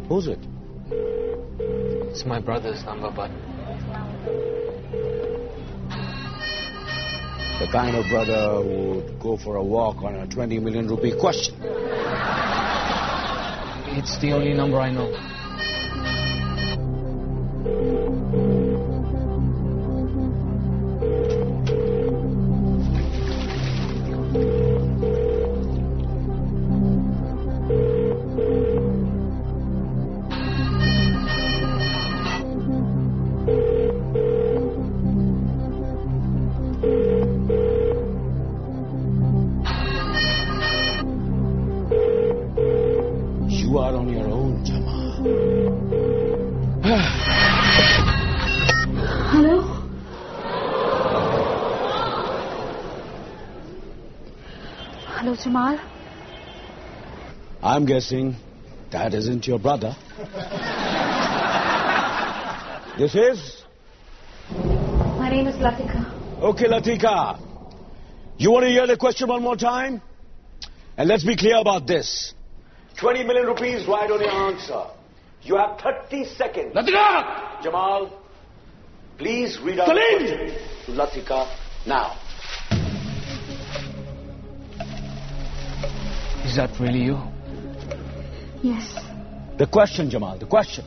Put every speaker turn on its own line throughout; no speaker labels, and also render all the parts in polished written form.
Who's it?
It's my brother's number, but...
The kind of brother who would go for a walk on a 20 million rupee question.
It's the only number I know.
You are on your own, Jamal.
Hello? Hello, Jamal?
I'm guessing that isn't your brother. This is?
My name is Latika.
Okay, Latika. You want to hear the question one more time? And let's be clear about this. 20 million rupees right on your answer. You have 30 seconds.
Latika!
Jamal, please read out the question to Latika now.
Is that really you?
Yes.
The question, Jamal, the question.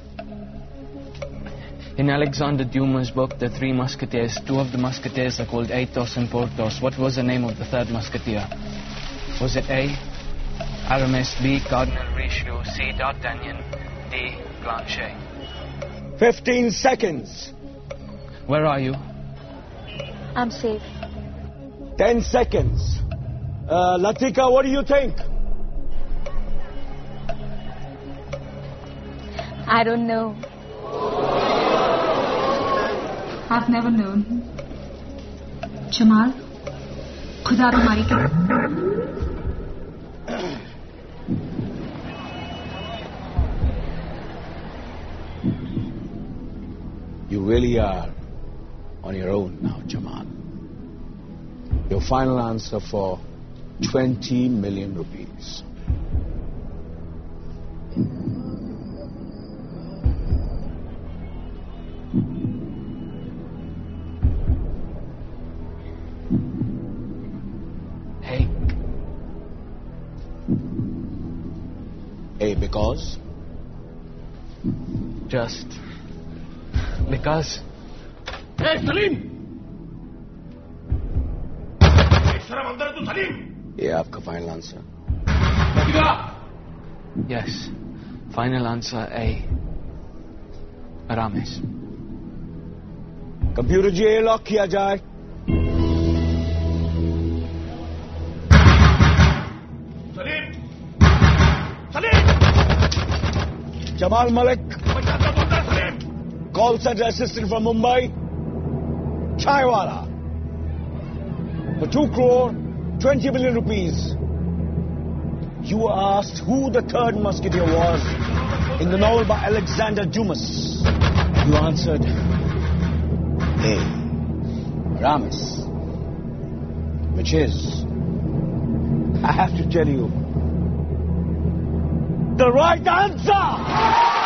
In Alexander Dumas' book, The Three Musketeers, two of the musketeers are called Athos and Porthos. What was the name of the third musketeer? Was it A, Aramis, B, Cardinal Richelieu, C, D'Artagnan, D, Blanchet?
15 seconds.
Where are you?
I'm safe.
10 seconds. Latika, what do you think?
I don't know. I've never known. Jamal, खुदा तुम्हारी क्या?
You really are on your own now, Jamal. Your final answer for 20 million rupees.
Hey.
A, because?
Just... because...
Hey, Salim! शर्म अंदर है तू सलीम
ये आपका final answer
Latika
Yes. Final answer A. Aramis.
Computer ji ये लॉक किया जाए
सलीम सलीम
Jamal Malik,
मैं जानता बोलता है Salim
call center assistant from Mumbai, Chaiwala, for 2 crore, 20 million rupees. You were asked who the third musketeer was in the novel by Alexander Dumas. You answered A, Aramis, which is, I have to tell you, the right answer!